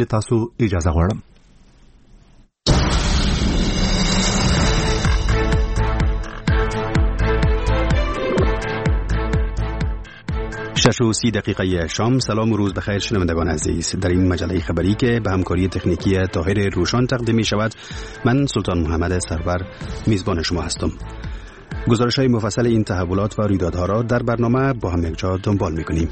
له تاسو اجازه غواړم. شش و 30 دقیقه شام. سلام و روز بخیر شنوندگان عزیز. در این مجله خبری که به همکاری تکنیکی طاهر روشان تقدیم می شود، من سلطان محمد سرور میزبان شما هستم. گزارش‌های مفصل این تحولات و رویدادها را در برنامه با هم یکجا دنبال می‌کنیم.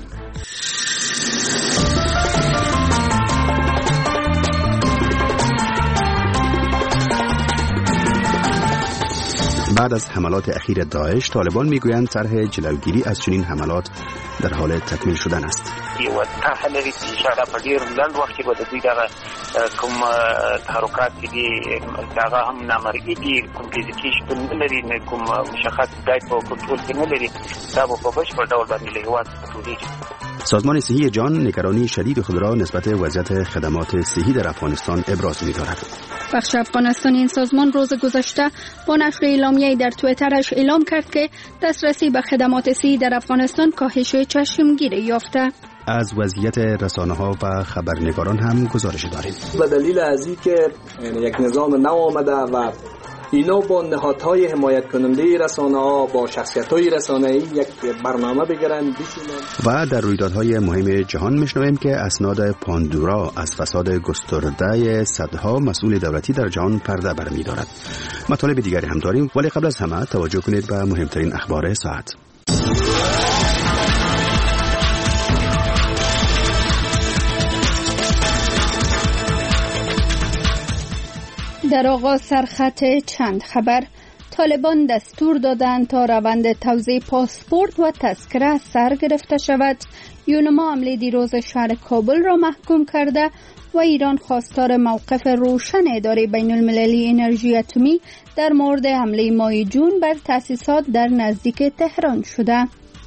بعد از حملات اخیر داعش، طالبان میگویند طرح جلوگیری از چنین حملات در حال تکمیل شدن است. یو طرح لري چې انشاءالله په ډیر لنډ وخت کې به د دوی دغه کوم تحرکات دي دغه هم نامرئي دي، کوم فزیکي شتون نه لري، نه کوم مشخص ځای په کنټرول کې نه لري، دا به په بشپړ ډول باندې له هېواد ټولېږي. سازمان صحی جهان نگرانی شدید خود را نسبت وضعیت خدمات صحی در افغانستان ابراز می‌دارد. بخش افغانستانی این سازمان روز گذشته با نشر اعلامیه‌ای در توییترش اعلام کرد که دسترسی به خدمات صحی در افغانستان کاهش چشمگیری یافته. از وضعیت رسانه‌ها و خبرنگاران هم گزارش داریم. به دلیل از اینکه یک نظام نو آمده و اینا با نهادهای حمایت کننده رسانه‌ها، با شخصیت‌های رسانه‌ای یک برنامه بگیرن بشینن. و در رویدادهای مهم جهان میشنویم که اسناد پاندورا از فساد گسترده صدها مسئول دولتی در جهان پرده برمی‌دارد. مطالب دیگری هم داریم، ولی قبل از همه توجه کنید به مهمترین اخبار ساعت. در آغاز سرخط چند خبر. طالبان دستور دادند تا روند توزیع پاسپورت و تذکره سر گرفته شود. یونما حمله دیروز شهر کابل را محکوم کرده و ایران خواستار موقف روشن اداره بین المللی انرژی اتمی در مورد حمله ماه جون بر تأسیسات در نزدیک تهران شده.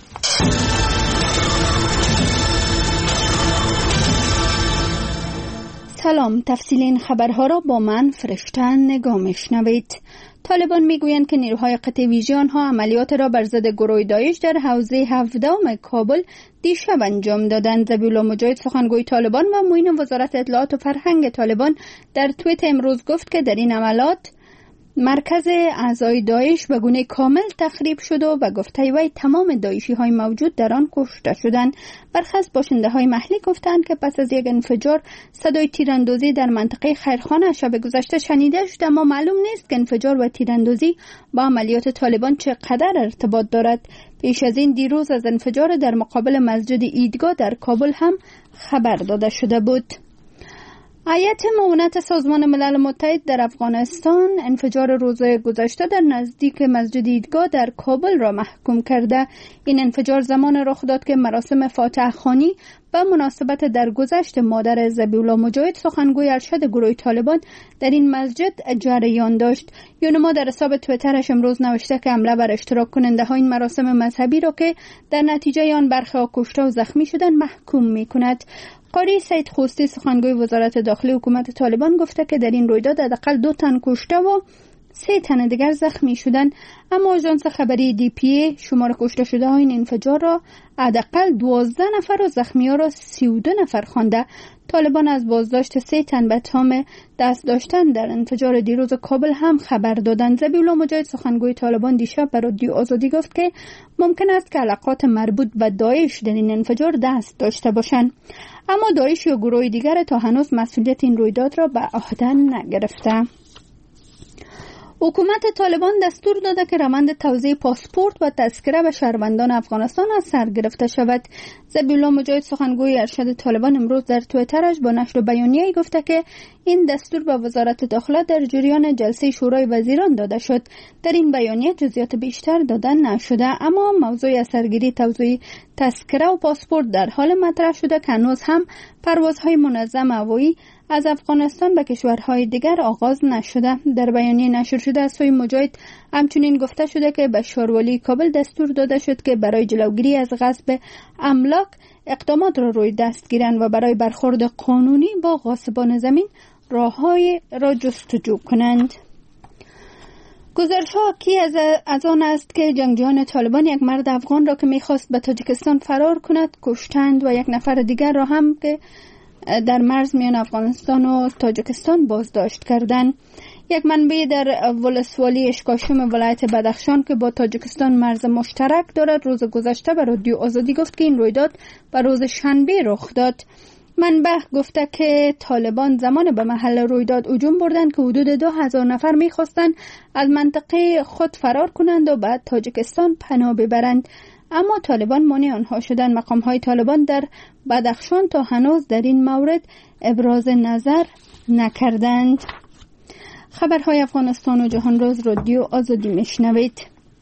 سلام، تفصیل این خبرها را با من فرشته نگاه میشنوید. طالبان میگویند که نیروهای قطع ویژه آنها عملیات را بر ضد گروه داعش در حوزه 17 کابل دیشب انجام دادند. ذبیح الله مجاهد سخنگوی طالبان و معین وزارت اطلاعات و فرهنگ طالبان در توییت امروز گفت که در این عملیات مرکز اعضای داعش به گونه کامل تخریب شد و گفته وی تمام داعشی های موجود در آن کشته شدند. برخی از باشنده های محلی گفتند که پس از یک انفجار صدای تیراندازی در منطقه خیرخانه شب گذشته شنیده شد، اما معلوم نیست که انفجار و تیراندازی با عملیات طالبان چقدر ارتباط دارد. پیش از این دیروز از انفجار در مقابل مسجد عیدگاه در کابل هم خبر داده شده بود. هیئت معاونت سازمان ملل متحد در افغانستان انفجار روز گذشته در نزدیک مسجد عیدگاه در کابل را محکوم کرده. این انفجار زمان رخ داد که مراسم فاتحه خوانی به مناسبت درگذشت مادر ذبیح الله مجاهد سخنگوی ارشد گروه طالبان در این مسجد جریان داشت. یونما در حساب توییترش امروز نوشته که حمله بر اشتراک کننده ها این مراسم مذهبی را که در نتیجه آن برخی کشته و زخمی شدند محکوم می‌کند. قاری سید خوستی سخنگوی وزارت داخلی حکومت طالبان گفته که در این رویداد حداقل 2 تن کشته و 3 تن دیگر زخمی شدند، اما آژانس خبری DPA شمار کشته شده های این انفجار را حداقل 12 نفر و زخمی ها را 32 نفر خوانده. طالبان از بازداشت 3 تن به تهم دست داشتن در انفجار دیروز کابل هم خبر دادند. ذبیح الله مجاهد سخنگوی طالبان دیشب به رادیو آزادی گفت که ممکن است که علاقات مربوط به داعش در این انفجار دست داشته باشند، اما داعش یا گروه دیگر تا هنوز مسئولیت این رویداد را به عهده نگرفته. حکومت طالبان دستور داده که روند توزیع پاسپورت و تذکره به شهروندان افغانستان از سر گرفته شود. ذبیح الله مجاهد سخنگوی ارشد طالبان امروز در توییترش با نشر بیانیه‌ای گفته که این دستور به وزارت داخله در جریان جلسه شورای وزیران داده شد. در این بیانیه جزئیات بیشتر داده نشده، اما موضوع اثرگیری توزیع تذکره و پاسپورت در حال مطرح شده که هنوز هم پروازهای منظم هوایی از افغانستان به کشورهای دیگر آغاز نشده. در بیانیه نشر شده از سوی مجاهد همچنین گفته شده که به شاروالی کابل دستور داده شد که برای جلوگیری از غصب املاک اقدامات را روی دست گیرند و برای برخورد قانونی با غاصبان زمین راه‌های را جستجو کنند. گزارش‌ها حاکی از آن است که جنگجویان طالبان یک مرد افغان را که می‌خواست به تاجیکستان فرار کند کشتند و یک نفر دیگر را هم که در مرز میان افغانستان و تاجیکستان بازداشت کردند. یک منبع در ولسوالی اشکاشم ولایت بدخشان که با تاجیکستان مرز مشترک دارد روز گذشته به رادیو آزادی گفت که این رویداد به روز شنبه رخ داد. منبع گفته که طالبان زمان به محل رویداد هجوم بردند که حدود 2000 نفر می‌خواستند از منطقه خود فرار کنند و بعد تاجیکستان پناه ببرند، اما طالبان مانع آنها شدند. مقام‌های طالبان در بدخشان تا هنوز در این مورد ابراز نظر نکردند. خبرهای افغانستان و جهان روز رادیو آزادی میشنوید.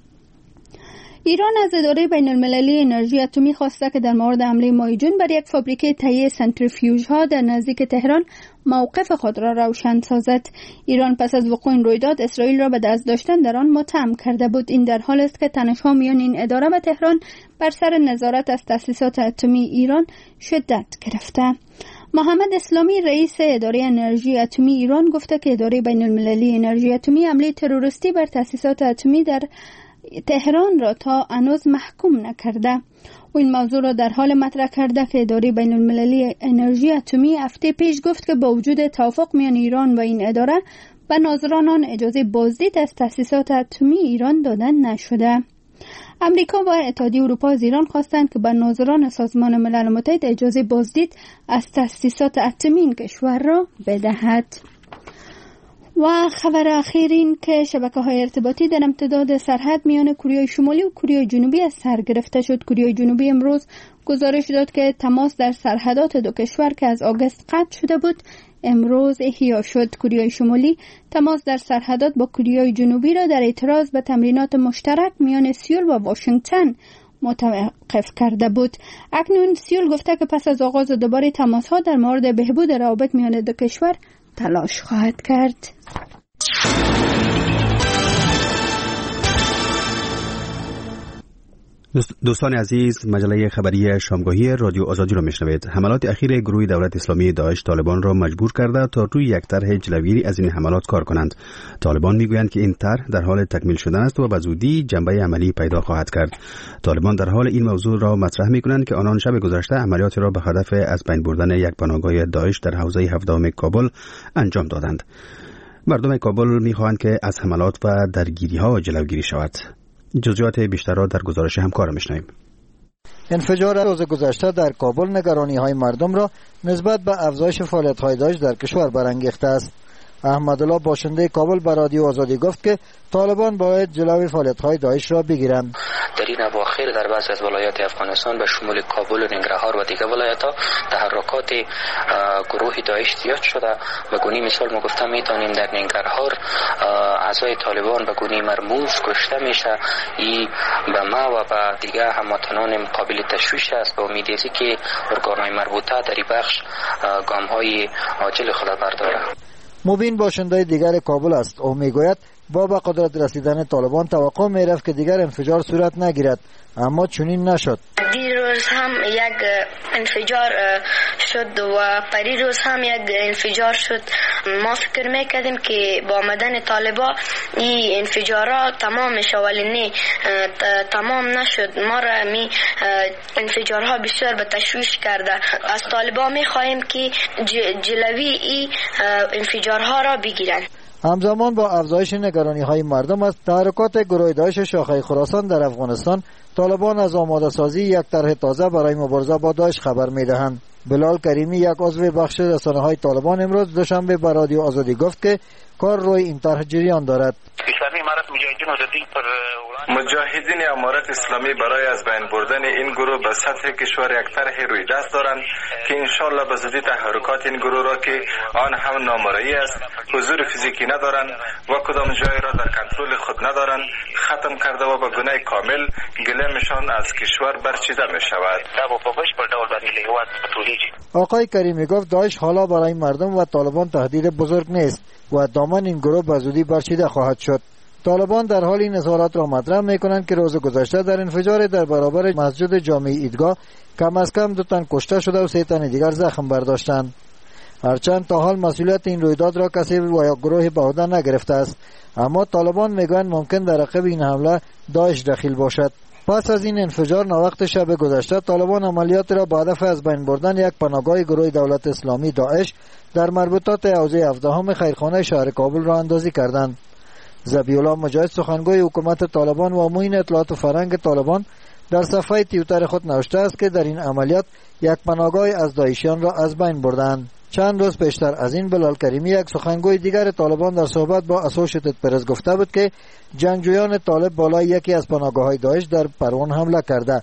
ایران از اداره بین المللی انرژی اتمی خواسته که در مورد حمله ماه جون بر یک فابریکه تهیه سنتریفیوژها در نزدیک تهران موقف خود را روشن سازد. ایران پس از وقوع این رویداد اسرائیل را به دست داشتن در آن متهم کرده بود. این در حالی است که تنش‌ها میان این اداره و تهران بر سر نظارت از تأسیسات اتمی ایران شدت گرفته. محمد اسلامی رئیس اداره انرژی اتمی ایران گفته که اداره بین المللی انرژی اتمی حمله تروریستی بر تأسیسات اتمی در تهران را تا هنوز محکوم نکرده. و این موضوع را در حال مطرح کرده که اداره بین المللی انرژی اتمی هفته پیش گفت که با وجود توافق میان ایران و این اداره به ناظران آن اجازه بازدید از تأسیسات اتمی ایران دادن نشده. امریکا و اتحادیه اروپا از ایران خواستند که به ناظران سازمان ملل متحد اجازه بازدید از تأسیسات اتمی این کشور را بدهد. و خبر اخیر این که شبکه‌های ارتباطی در امتداد سرحد میان کره شمالی و کره جنوبی از سر گرفته شد. کره جنوبی امروز گزارش داد که تماس در سرحدات دو کشور که از آگوست قطع شده بود امروز احیا شد. کره شمالی تماس در سرحدات با کره جنوبی را در اعتراض به تمرینات مشترک میان سئول و واشنگتن متوقف کرده بود. اکنون سئول گفته که پس از آغاز دوباره تماس‌ها در مورد بهبود روابط میان دو کشور تلاش خواهد کرد. دوستان عزیز، مجله خبری شامگاهی رادیو آزادی را میشنوید. حملات اخیر گروه دولت اسلامی داعش طالبان را مجبور کرده تا روی یک طرح جلوگیری از این حملات کار کنند. طالبان میگویند که این طرح در حال تکمیل شدن است و به زودی جنبه عملی پیدا خواهد کرد. طالبان در حال این موضوع را مطرح میکنند که آنان شب گذشته عملیاتی را به هدف از بین بردن یک پناهگاه داعش در حوزه 17 کابل انجام دادند. مردم کابل میخواهند که از حملات و درگیری‌ها جلوگیری شود. جزئیات بیشتر را در گزارش همکار میشنویم. انفجار روز گذشته در کابل نگرانی‌های مردم را نسبت به افزایش فعالیت‌های داعش در کشور برانگیخته است. احمدالله باشنده کابل به رادیو آزادی گفت که طالبان باید جلوی فعالیت‌های داعش را بگیرند. در این اواخر در بعضی از ولایات افغانستان به شمول کابل و ننگرهار و دیگر ولایت‌ها تحرکات گروه داعش زیاد شده. به گونه مثال ما گفتم میتونیم در ننگرهار اعضای طالبان به گونه مرموز کشته میشه. این به ما و به دیگر هموطنان قابل تشویش است. به امید است که ارگان‌های مربوطه در این بخش گام‌های عاجل خود برداره. مبین باشنده دیگر کابل است. او میگوید با به قدرت رسیدن طالبان توقع میرفت که دیگر انفجار صورت نگیرد، اما چنین نشد. دیروز هم یک انفجار شد و پریروز هم یک انفجار شد. ما فکر میکردیم که با آمدن طالبان این انفجارات تمام میشه، ولی نه، تمام نشد. ما را انفجارها بسیار به تشویش کرده. از طالبان میخواهیم که جلوی این انفجارها را بگیرند. همزمان با افزایش نگرانی‌های مردم از تحرکات گروه داعش شاخه خراسان در افغانستان، طالبان از آماده سازی یک طرح تازه برای مبارزه با داعش خبر می‌دهند. بلال کریمی، یک عضو بخش رسانه‌های طالبان، امروز دوشنبه به رادیو آزادی گفت که کار روی این طرح جریان دارد. مجاهدین امارت اسلامی برای از بین بردن این گروه به سطح کشور یک طرح روی دست دارند که انشالله به زودی تحرکات این گروه را که آن هم نامرئی است، حضور فیزیکی ندارند و کدام جای را در کنترل خود ندارند، ختم کرده و به گونه کامل گله‌شان از کشور برچیده می شود. آقای کریمی گفت داعش حالا برای مردم و طالبان تهدید بزرگ نیست و دامن این گروه به زودی برچیده خواهد شد. طالبان در حال این اظهارات را مطرح می‌کنند که روز گذشته در انفجار در برابر مسجد جامع عیدگاه کم از کم 2 تن کشته شده و 3 تن دیگر زخم برداشتند. هرچند تا حال مسئولیت این رویداد را کسی و یا گروه به عهده نگرفته است، اما طالبان میگویند ممکن در عقب این حمله داعش دخیل باشد. پس از این انفجار ناوقت شب گذشته طالبان عملیات را با هدف از بین بردن یک پناهگاه گروه دولت اسلامی داعش در مربوطات حوزه 17 خیرخانه شهر کابل را اندازی کردند. ذبیح الله مجاهد سخنگوی حکومت طالبان و معین اطلاعات و فرهنگ طالبان در صفحه توییتر خود نوشته است که در این عملیات یک پناهگاه از داعشیان را از بین بردند. چند روز پیشتر از این بلال کریمی یک سخنگوی دیگر طالبان در صحبت با اسوشیتد پرس گفته بود که جنگجویان طالب بالای یکی از پناهگاه‌های داعش در پروان حمله کرده.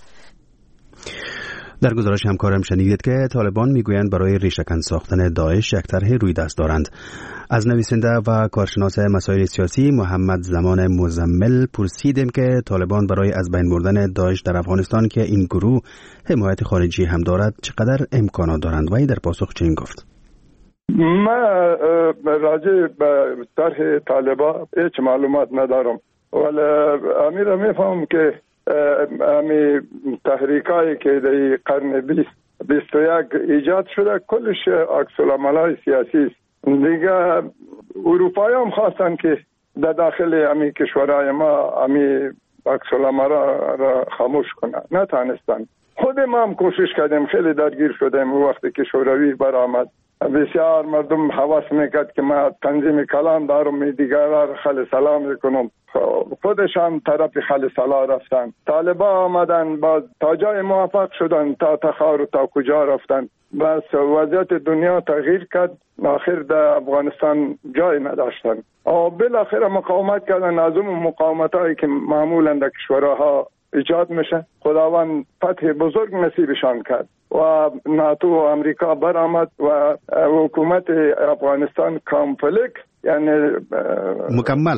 در گزارش همکارم شنیدید که طالبان میگویند برای ریشه‌کن ساختن داعش یک طرح روی دست دارند. از نویسنده و کارشناس مسائل سیاسی محمد زمان مزمل پرسیدیم که طالبان برای از بین بردن داعش در افغانستان که این گروه حمایت خارجی هم دارد چقدر امکانات دارند و این در پاسخ چنین گفت: من راجع به طرح طالبان هیچ معلومات ندارم، ولی امیر میفهم که امی تحریکایی که در قرن 21 ایجاد شده کلش عکس العملای سیاسی است. دیگه اروپایی هم خواستن که در داخل امی کشورهای ما امی عکس العمل را خاموش کنن، نتانستن. خود ما هم کوشش کردیم، خیلی درگیر شدیم. وقتی که شوروی برآمد بسیار مردم حواس میکرد که ما تنظیم کلام دارم، دیگران خل سلام میکنم. خودش هم طرف خل سلام رفتن. طالبان آمدن، باز تا جای موفق شدن، تا تخار و تا کجا رفتن. بس وضعیت دنیا تغییر کرد، آخر در افغانستان جای نداشتن. بالاخره مقاومت کردن. از اون مقاومت هایی که معمولا در کشورها ایجاد میشه، خداوند فتح بزرگ نصیبشان کرد و ناتو و امریکا برآمد و حکومت افغانستان کامپلیت، یعنی مکمل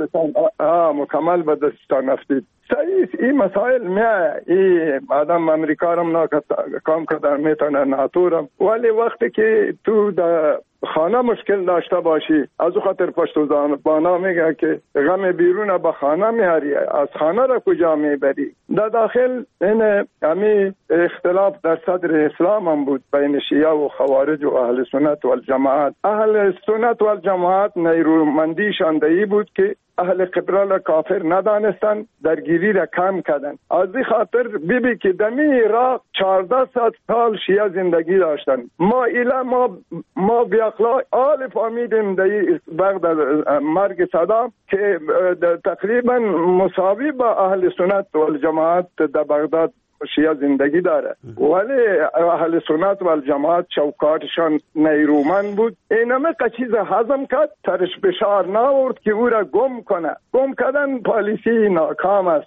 به دستان افتید. صحیح این مسائل میاد، این آدم امریکا را کام کردن میتونه ناتو را، ولی وقتی که تو در خانه مشکل داشته باشی، از خاطر پشت زبانا میگه که غم بیرون به خانه میاری، از خانه را کجا میبری. در داخل این امی اختلاف در صدر اسلام هم بود بین شیعه و خوارج و اهل سنت و الجماعت. اهل سنت و الجماعت نیرومندیشان دهی بود که اهل قبله را کافر ندانستن، درگیری را کم کردن. از این خاطر بیبی که دمی عراق 1400 سال شیعه زندگی داشتن. ما بیاقلا آل فامیدیم بعد مرگ صدام که تقریبا مساوی با اهل سنت و الجماعت در بغداد شیعه زندگی داره، ولی اهل سنت و الجماعت چوکاتشان نیرومند بود. اینمه چیز هضم کرد، سرش فشار نآورد که او را گم کنه. گم کردن پالیسی ناکام است.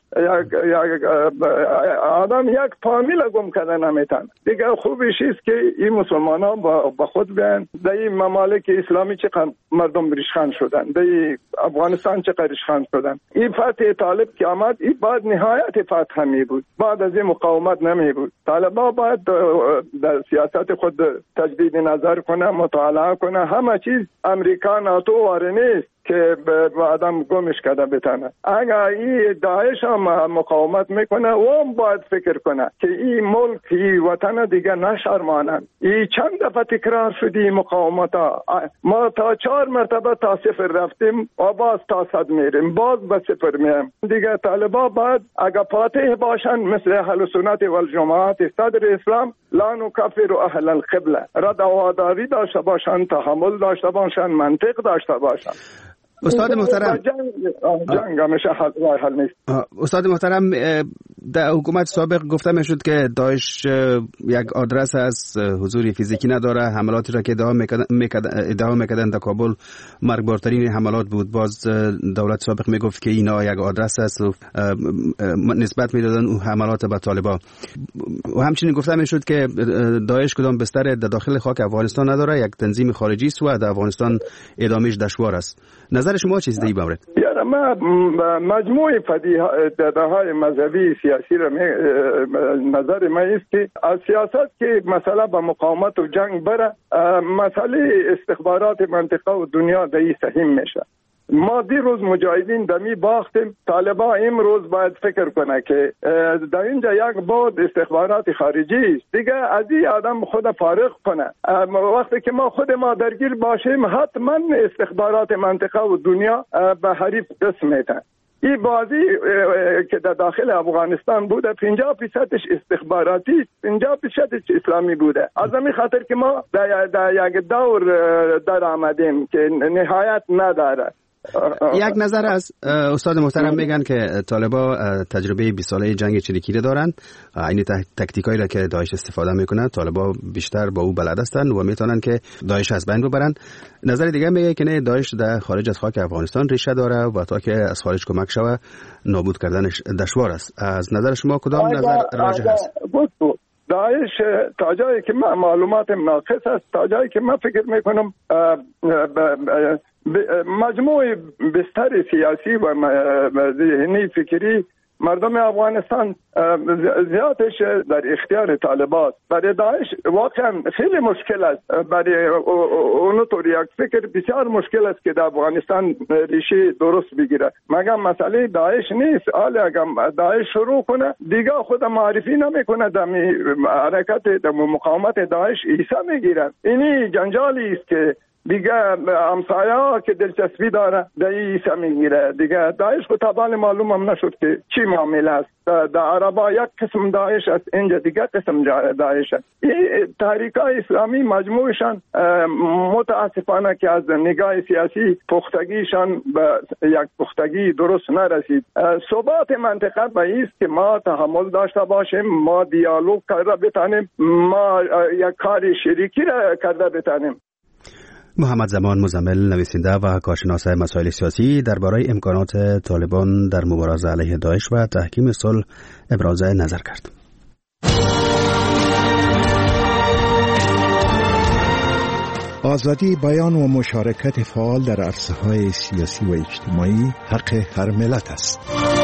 آدم یک فامیل گم کردن نمیتونه. دیگه خوبیش است که این مسلمانان با خود بیان. در این ممالک اسلامی چقدر مردم ریشخند شدن، در افغانستان چقدر ریشخند شدن. این فتح طالب که آمد، این بعد نهایت فتح می بود، بعد از این مقاومت نمی بود. طالبان باید در سیاست خود تجدید نظر کنه، مطالعه کنه. همه چیز امریکا ناتو واره نیست که آدم گمش کرده بتانه. اگر این داعش هم مقاومت میکنه و هم باید فکر کنه که این ملک، این وطن دیگه نشرمانن. این چند دفعه تکرار شدی مقاومت ها. ما تا 4 مرتبه تا 0 رفتیم و باز تا 100 میریم، باز به 0 میریم. دیگه طالبان باید اگر فاتح باشن مثل اهل سنت و الجماعت صدر اسلام، لا نکفر اهل القبله، رضاواداری داشته باشن، تحمل داشته باشن، منطق داشته باشن. استاد محترم، جنگ همیشه حل نیست. استاد محترم، در حکومت سابق گفته میشد که داعش یک آدرس از حضور فیزیکی نداره. حملاتی را که ادعا میکردن در کابل مرگبارترین حملات بود. باز دولت سابق میگفت که اینا یک آدرس است و نسبت میدادن اون حملات به طالبان. و همچنین گفته میشد که داعش کدام بستر در داخل خاک افغانستان نداره، یک تنظیم خارجی است و در افغانستان ادامهش دشوار است. نظر شما چیست در این مورد؟ ما مجموعه پدیده‌های مذهبی سیاسی را نظر ما است که از سیاست که مثلا با مقاومت و جنگ بره، مسئله استخبارات منطقه و دنیا دهی سهم میشه. ما دیروز مجاهدین دمی باختیم. طالبان امروز باید فکر کنه که در اینجا یک بود استخبارات خارجی است. دیگه از این آدم خود فارغ کنه. وقتی که ما درگیر باشیم، حتما استخبارات منطقه و دنیا به حریف دست میتن. این بازی که در داخل افغانستان بوده 50%ش استخباراتی 50%ش اسلامی بوده. از همین خاطر که ما در یک دور در آمدیم که نهایت نداره. یک نظر از استاد محترم میگن که طالبا تجربه 20 ساله جنگ چریکی دارند، این تاکتیکایی را که داعش استفاده میکنه طالبا بیشتر با او بلد هستند و میتونن که داعش از بین ببرن. نظر دیگه میگه که نه، داعش در خارج از خاک افغانستان ریشه داره و تا که از خارج کمک شوه نابود کردنش دشوار است. از نظر شما کدام نظر راجح است؟ داعش تا جایی که معلومات ناقص است، تا جایی که من فکر میکنم مجموع بستر سیاسی و ذهنی فکری مردم افغانستان زیادش در اختیار طالبان. برای داعش واقعا خیلی مشکل است، برای اونو طور یک فکر بسیار مشکل است که در افغانستان ریشه درست بگیره. مگر مسئله داعش نیست. حالا اگر داعش شروع کنه دیگه خود معرفی نمیکنه، در حرکت در مقاومت داعش ایسا میگیره. اینی جنجالی است که دیگه همسایه ها که دلچسبی داره در ایسا میگیره. دیگه داعش خود طبعا معلوم هم نشد که چی معامله است. در عربا یک قسم داعش است، اینجا دیگه قسم داعش است. این تحریک‌های اسلامی مجموعشان متاسفانه که از نگاه سیاسی پختگیشان به یک پختگی درست نرسید. ثبات منطقه به ایست که ما تحمل داشته باشیم، ما دیالوگ کرده بتانیم، ما یک کار شریکی را کرده بتانیم. محمد زمان مزمل، نویسنده و کارشناس مسائل سیاسی، درباره امکانات طالبان در مبارزه علیه داعش و تحکیم صلح ابراز نظر کرد. آزادی بیان و مشارکت فعال در عرصه‌های سیاسی و اجتماعی حق هر ملت است.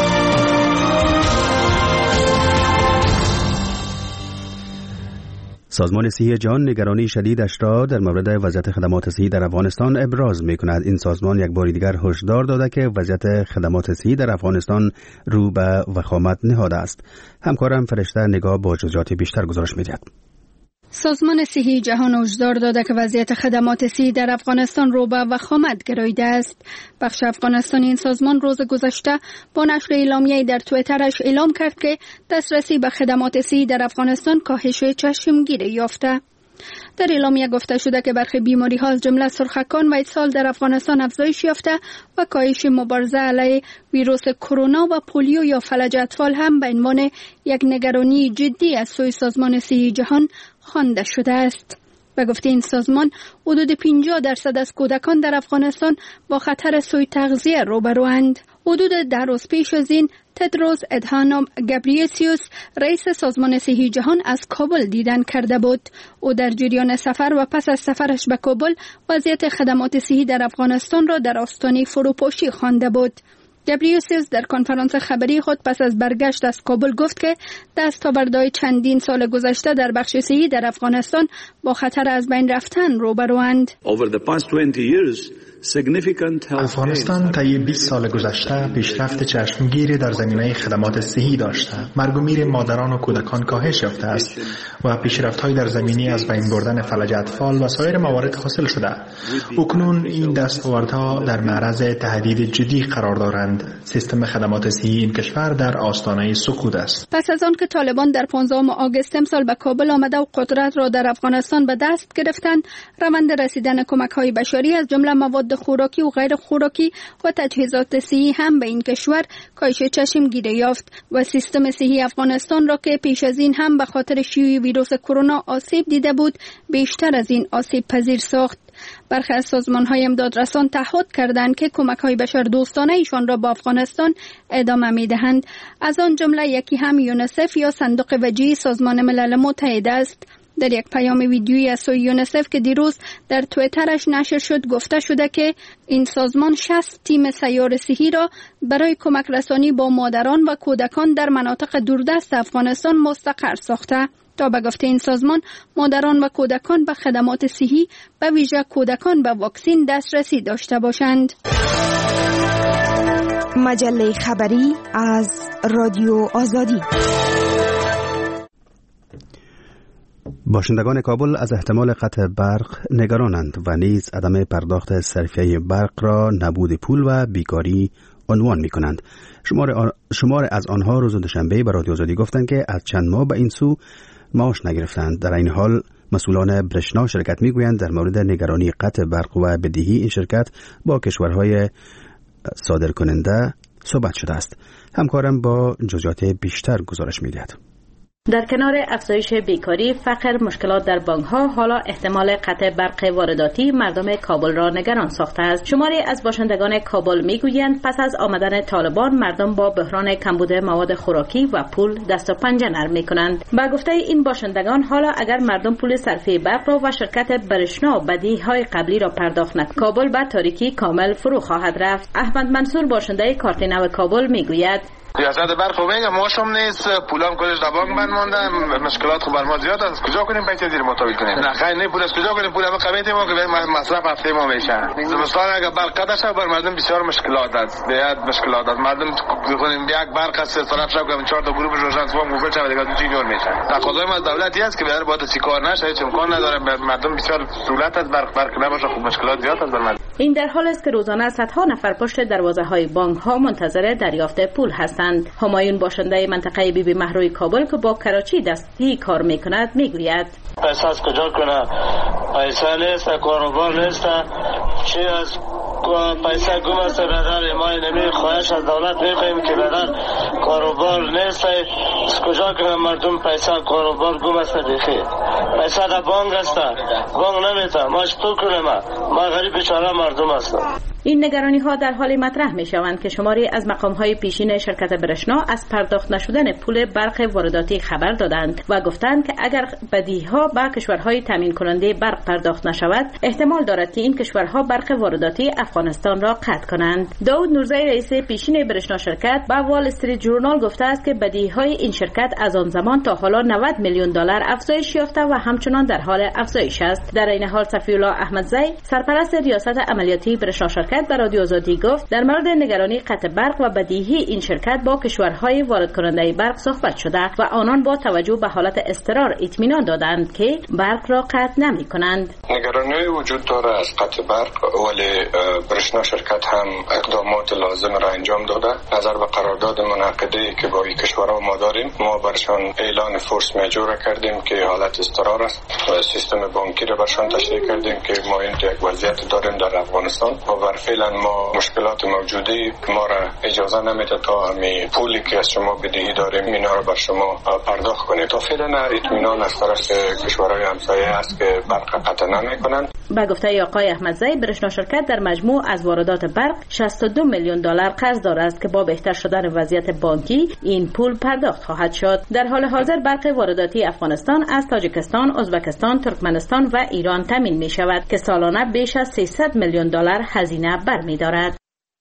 سازمان صحی جهان نگرانی شدیدش را در مورد وضعیت خدمات صحی در افغانستان ابراز می‌کند. این سازمان یک بار دیگر هشدار داده که وضعیت خدمات صحی در افغانستان رو به وخامت نهاده است. همکارم فرشته نگاه با جزئیات بیشتر گزارش می‌دهد. سازمان صحی جهان هشدار داده که وضعیت خدمات صحی در افغانستان رو به وخامت گراییده است. بخش افغانستانی این سازمان روز گذشته با نشر اعلامیه‌ای در توییترش اعلام کرد که دسترسی به خدمات صحی در افغانستان کاهش چشمگیری یافته. در اعلامیه گفته شده که برخی بیماری‌ها از جمله سرخکان و اسهال در افغانستان افزایش یافته و کاهش مبارزه علیه ویروس کرونا و پولیو یا فلج اطفال هم به عنوان یک نگرانی جدی از سوی سازمان صحی جهان خوانده شده است. به گفته این سازمان حدود 50% از کودکان در افغانستان با خطر سوء تغذیه روبروند. حدود 10 روز پیش از این تدروس ادهانوم گبریسیوس رئیس سازمان صحی جهان از کابل دیدن کرده بود. او در جریان سفر و پس از سفرش به کابل وضعیت خدمات صحی در افغانستان را در آستانه فروپاشی خوانده بود. گبریسیوس در کنفرانس خبری خود پس از برگشت از کابل گفت که دستاوردهای چندین سال گذشته در بخش صحی در افغانستان با خطر از بین رفتن روبروند. افغانستان طی 20 سال گذشته پیشرفت چشمگیری در زمینه خدمات صحی داشته. مرگ و میر مادران و کودکان کاهش یافته است و پیشرفت‌های در زمینه از بین بردن فلج اطفال و سایر موارد حاصل شده. اکنون این دستاوردها در معرض تهدید جدی قرار دارند. سیستم خدمات صحی این کشور در آستانه سقوط است. پس از آن که طالبان در 15 آگوست امسال به کابل آمده و قدرت را در افغانستان به دست گرفتند، روند رسیدن کمک‌های بشری از جمله مواد خوراکی و غیر خوراکی و تجهیزات صحی هم به این کشور کاهش چشمگیری یافت و سیستم صحی افغانستان را که پیش از این هم به خاطر شیوع ویروس کرونا آسیب دیده بود بیشتر از این آسیب پذیر ساخت. برخی از سازمان‌های امدادرسان تعهد کردند که کمک‌های بشردوستانه ایشان را با افغانستان ادامه می‌دهند. از آن جمله یکی هم یونیسف یا صندوق وجیه سازمان ملل متحد است. در یک پیام ویدیویی از سوی یونیسف که دیروز در توییترش نشر شد گفته شده که این سازمان 60 تیم سیار صحی را برای کمک رسانی با مادران و کودکان در مناطق دوردست افغانستان مستقر ساخته تا به گفته این سازمان مادران و کودکان به خدمات صحی به ویژه کودکان به واکسین دسترسی داشته باشند. مجله خبری از رادیو آزادی. باشندگان کابل از احتمال قطع برق نگرانند و نیز عدم پرداخت صرفیه برق را نبود پول و بیکاری عنوان می کنند. شمار از آنها روز دوشنبه به رادیو آزادی گفتند که از چند ماه به این سو معاش نگرفتند. در این حال مسئولان برشنا شرکت می گویند در مورد نگرانی قطع برق و بدهی این شرکت با کشورهای صادرکننده صحبت شده است. همکارم با جزئیات بیشتر گزارش می دهد. در کنار افزایش بیکاری، فقر، مشکلات در بانک‌ها، حالا احتمال قطع برق وارداتی مردم کابل را نگران ساخته است. شماری از باشندگان کابل میگویند پس از آمدن طالبان مردم با بحران کمبود مواد خوراکی و پول دست و پنجه نرم می‌کنند. با گفته این باشندگان حالا اگر مردم پول صرفه برق را و شرکت برشنا بدهی‌های قبلی را پرداخت نکند، کابل به تاریکی کامل فرو خواهد رفت. احمد منصور باشنده کارت نو کابل میگوید سیاست برق میگم ماشم نیست، پولام کلش در بانک بند مونده، مشکلات خب بر ما زیاد است. کجا کنیم پیسه زیر مطابق کنیم؟ نه خیر نه، پول از کجا کنیم؟ پول ما قبیت ما که مصرف هفته ما میشه. زمستان اگر برق قطع شه بر مردم بسیار مشکلات است. بیاد مشکلات است. مردم کنیم یک برق از طرف شب که 4 تا گروه روشن سوم گوگل چه دیگه چی جور میشه. تقاضای ما از دولتی است که بیاد باید چیکار نشه، هیچ امکان نداره. مردم بسیار سهولت از برق نباشه، خب مشکلات زیاد است بر مردم. این در حال است که روزانه صدها نفر پشت دروازه‌های بانک‌ها منتظر دریافت پول هستند. همایون باشنده منطقه بی بی مهروی کابل که با کراچی دستی کار میکند میگوید پیسه از کجا کنه؟ پیسه نیست، کاروبار نیست، چی از پیسه گم است بدر. ما نمی خواهش از دولت میخواهیم که بدر کاروبار نیست، از کجا کنه مردم پیسه کاروبار گم است دیخی. پیسه در بانک است، بانک نمیته، ما چطور کنیم؟ ما غریب بیچاره مردم هستم. این نگرانی ها در حال مطرح می شوند که شماری از مقام های پیشین شرکت برشنا از پرداخت نشدن پول برق وارداتی خبر دادند و گفتند که اگر بدهی ها به کشورهای تامین کننده برق پرداخت نشود، احتمال دارد که این کشورها برق وارداتی افغانستان را قطع کنند. داود نورزی رئیس پیشین برشنا شرکت به وال استریت جورنال گفته است که بدهی های این شرکت از آن زمان تا حالا 90 میلیون دلار افزایش یافته و همچنان در حال افزایش است. در این حال صفی الله احمدزی سرپرست ریاست عملیاتی برشنا شرکت در رادیو آزادی گفت در مورد نگرانی قطع برق و بدیهی این شرکت با کشورهای وارد کننده برق صحبت شده و آنان با توجه به حالت اضطرار اطمینان دادند که برق را قطع نمی کنند. نگرانی وجود داره از قطع برق، ولی برشنا شرکت هم اقدامات لازم را انجام داده. نظر به قرارداد منعقده که با این کشورها ما داریم، ما برشان اعلان فورس میجور کردیم که حالت اضطرار است و سیستم بانکی را برشان تشریح کردیم که ما این یک وضعیت داریم در افغانستان و فعلا ما مشکلات موجودی ما را اجازه نمیده تا همین پولی که از شما بدهی داریم اینا را بر شما پرداخت کنید. تا فعلا اطمینان از طرف کشورهای همسایه است که برق قطع نمیکنند. با گفته آقای احمدزی برشنا شرکت در مجموع از واردات برق 62 میلیون دلار قرض دارد است که با بهتر شدن وضعیت بانکی این پول پرداخت خواهد شد. در حال حاضر برق وارداتی افغانستان از تاجیکستان، ازبکستان، ترکمنستان و ایران تامین می شود که سالانه بیش از 300 میلیون دلار هزینه برمی دارد.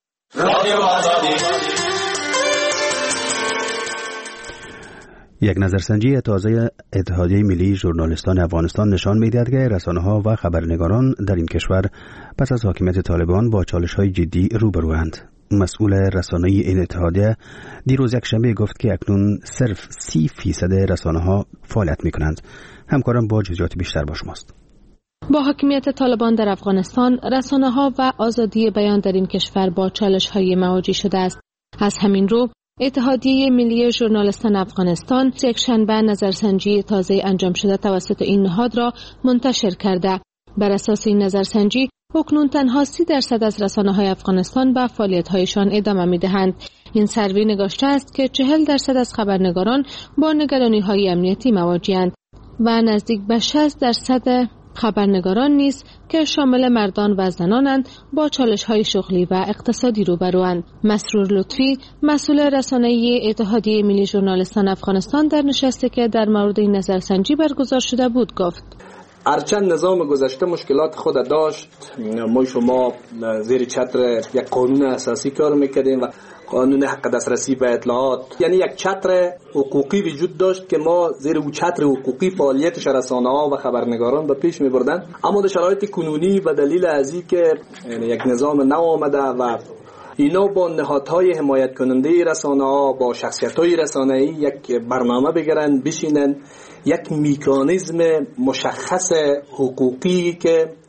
یک نظرسنجی تازه اتحادیه ملی ژورنالیستان افغانستان نشان می‌دهد که رسانه‌ها و خبرنگاران در این کشور پس از حاکمیت طالبان با چالش‌های جدی روبروند. مسئول رسانه‌ای این اتحادیه دیروز یکشنبه گفت که اکنون صرف 30% رسانه‌ها فعالیت می‌کنند. همکارم با جزئیات بیشتر با شماست. با حاکمیت طالبان در افغانستان، رسانه‌ها و آزادی بیان در این کشور با چالش‌های مواجه شده است. از همین رو اتحادیه ملی ژورنالیستان افغانستان یکشنبه نظرسنجی تازه انجام شده توسط این نهاد را منتشر کرده. بر اساس این نظرسنجی اکنون تنها 30% از رسانه‌های افغانستان به فعالیت‌هایشان ادامه می‌دهند. این سروی نگاشته است که 40% از خبرنگاران با نگرانی‌های امنیتی مواجه‌اند و نزدیک به 60% خبرنگاران نیز که شامل مردان و زنانند با چالش‌های شغلی و اقتصادی روبروند. مسرور لطفی مسئول رسانه‌ای اتحادیه ملی ژورنالیستان افغانستان در نشستی که در مورد این نظرسنجی برگزار شده بود گفت: هرچند نظام گذشته مشکلات خود داشت، ما شما زیر چتر یک قانون اساسی کار میکردیم و قانون حق دسترسی به اطلاعات، یعنی یک چتر حقوقی وجود داشت که ما زیر اون چتر حقوقی فعالیت رسانه‌ها و خبرنگاران به پیش می‌بردن. اما در شرایط کنونی به دلیل از اینکه یک نظام نو آمده و اینا با نهادهای حمایت کننده رسانه‌ها، با شخصیت‌های رسانه‌ای یک برنامه بگیرن، بشینن یک مکانیزم مشخص حقوقی که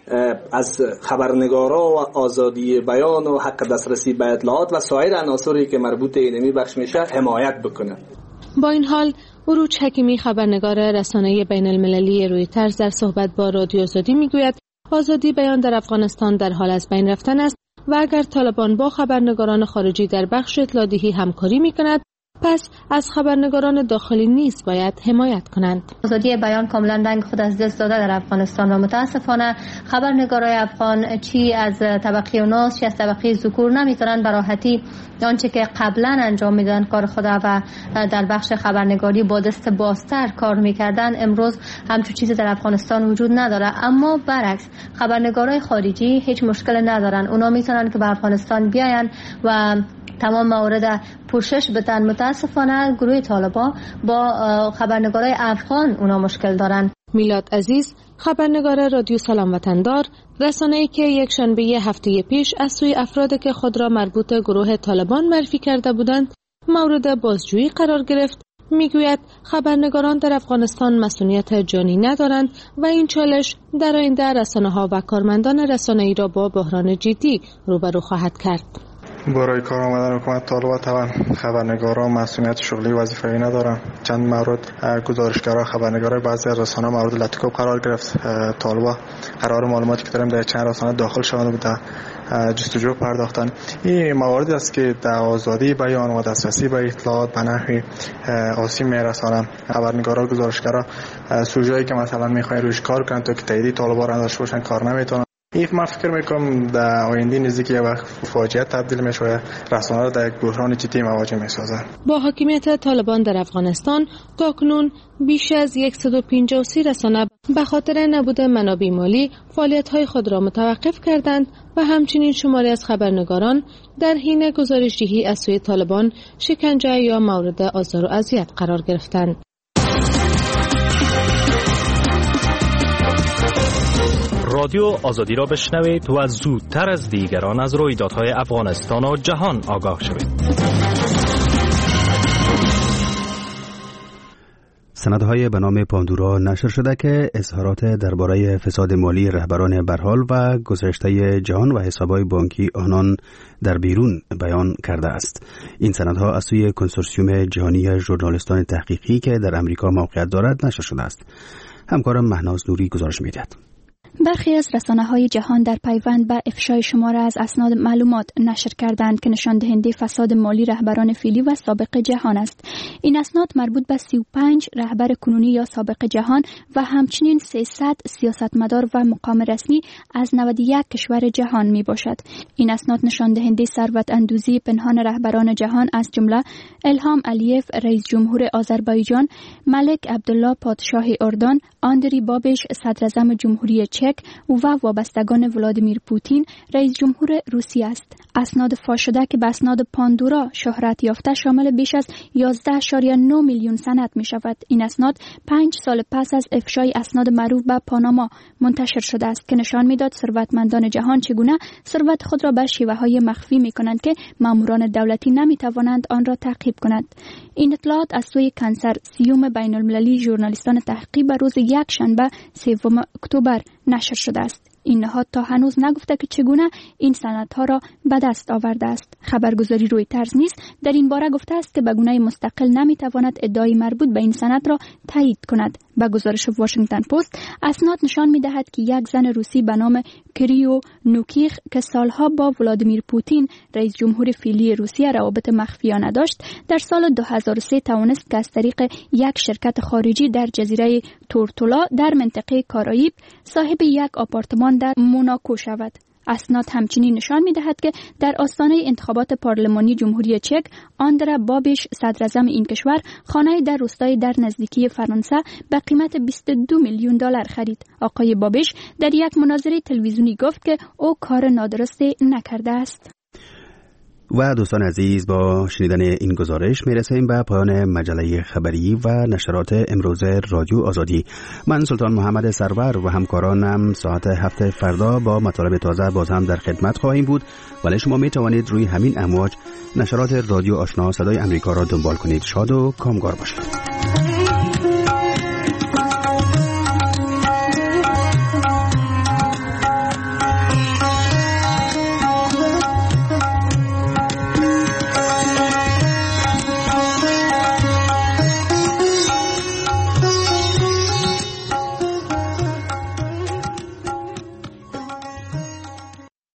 از خبرنگارا و آزادی بیان و حق دسترسی به اطلاعات و سایر عناصری که مربوط اینمی بخش میشه حمایت بکنه. با این حال عروج حکیمی خبرنگار رسانه بین المللی رویترز در صحبت با رادیو آزادی میگوید آزادی بیان در افغانستان در حال از بین رفتن است و اگر طالبان با خبرنگاران خارجی در بخش اطلاع‌دهی همکاری میکند پس از خبرنگاران داخلی نیز باید حمایت کنند. آزادی بیان کاملا رنگ خود از دست داده در افغانستان و متاسفانه خبرنگارای افغان چی از طبقه اوناس چی از طبقه ذکور نمیتونن به راحتی آنچه که قبلا انجام میدادن کار خود و در بخش خبرنگاری با دست بازتر کار میکردن امروز همچون چیزی در افغانستان وجود نداره. اما برعکس خبرنگارای خارجی هیچ مشکل ندارن، اونا میتونن که به افغانستان بیاین و تمام موارد پوشش بدن. متاسفانه گروه طالبان با خبرنگارای افغان اونا مشکل دارن. میلاد عزیز خبرنگار رادیو سلام وطندار، رسانه‌ای که یک شنبه هفته پیش از سوی افرادی که خود را مربوط گروه طالبان معرفی کرده بودند مورد بازجویی قرار گرفت، میگوید خبرنگاران در افغانستان مسئولیت جانی ندارند و این چالش در آینده رسانه‌ها و کارمندان رسانه‌ای را با بحران جدی روبرو خواهد کرد. برای کار آمدن حکومت طالبان طبعا خبرنگاران مسئولیت شغلی وظیفه‌ای ندارن. چند مورد گزارشگرا خبرنگارای بعضی از رسانه‌ها مورد لطیکوب قرار گرفت. طالبان قرار معلوماتی که داریم در چند رسانه داخل شده بود جستجو پرداختن. این مواردی است که در آزادی بیان و دسترسی به اطلاعات به نحوی آسیب میرسانن. خبرنگارا گزارشگرا سوژه‌ای که مثلا میخواین روش کار کنن تا که تایید طالبان را داشته باشن کار نمیتونن. من فکر میکنم در آینده نزدیک یک وقت فاجعه تبدیل میشه و رسانه‌ها را در یک بحران جدی مواجه میسازه. با حاکمیت طالبان در افغانستان تاکنون بیش از 153 رسانه به خاطر نبود منابع مالی فعالیت‌های خود را متوقف کردند و همچنین شماری از خبرنگاران در حین گزارش‌دهی از سوی طالبان شکنجه یا مورد آزار و اذیت قرار گرفتند. رادیو آزادی را بشنوید و زودتر از دیگران از رویدادهای افغانستان و جهان آگاه شوید. سندهای به نام پاندورا نشر شده که اظهارات درباره فساد مالی رهبران برحال و گذشته جهان و حسابهای بانکی آنان در بیرون بیان کرده است. این سندها از سوی کنسورسیوم جهانی ژورنالیستان تحقیقی که در امریکا موقعیت دارد نشر شده است. همکارم مهناز نوری گزارش می‌دهد. برخی از رسانه‌های جهان در پیوند به افشای شماره از اسناد معلومات نشر کردند که نشان دهنده فساد مالی رهبران فعلی و سابق جهان است. این اسناد مربوط به 35 رهبر کنونی یا سابق جهان و همچنین 300 سیاستمدار و مقام رسمی از 91 کشور جهان می باشد. این اسناد نشان دهنده ثروت اندوزی پنهان رهبران جهان از جمله الهام علیف رئیس جمهور آذربایجان، ملک عبدالله پادشاه اردن، آندری بابش صدر اعظم جمهوری چک و وابستگان ولادیمیر پوتین رئیس جمهور روسیه است. اسناد فاش شده که به اسناد پاندورا شهرت یافته شامل بیش از 11.9 میلیون سند می شود. این اسناد 5 سال پس از افشای اسناد معروف به پاناما منتشر شده است که نشان میداد ثروتمندان جهان چگونه ثروت خود را به شیوه‌های مخفی می کنند که ماموران دولتی نمی توانند آن را تعقیب کنند. این اطلاعات از سوی کنسورسیوم بین المللی ژورنالیستان تحقیقی به روز یکشنبه 3 اکتبر نشر شده است. این نهاد تا هنوز نگفته که چگونه این سندها را به دست آورده است. خبرگزاری رویترز نیز در این باره گفته است که به گونه مستقل نمیتواند ادعای مربوط به این سند را تایید کند. به گزارش واشنگتن پست اسناد نشان می‌دهد که یک زن روسی به نام کریو نوکیخ که سالها با ولادیمیر پوتین رئیس جمهور فعلی روسیه روابط مخفیانه داشت، در سال 2003 توانست که از طریق یک شرکت خارجی در جزیره تورتولا در منطقه کارائیب صاحب یک آپارتمان در موناکو شود. اسناد همچنین نشان می‌دهد که در آستانه انتخابات پارلمانی جمهوری چک آندرا بابش صدر اعظم این کشور خانه‌ای در روستای در نزدیکی فرانسه به قیمت 22 میلیون دلار خرید. آقای بابش در یک مناظره تلویزیونی گفت که او کار نادرستی نکرده است. و دوستان عزیز، با شنیدن این گزارش میرسیم به پایان مجله خبری و نشرات امروز رادیو آزادی. من سلطان محمد سرور و همکارانم ساعت 7 فردا با مطالب تازه باز هم در خدمت خواهیم بود، ولی شما می توانید روی همین امواج نشرات رادیو آشنا صدای امریکا را دنبال کنید. شاد و کامگار باشید.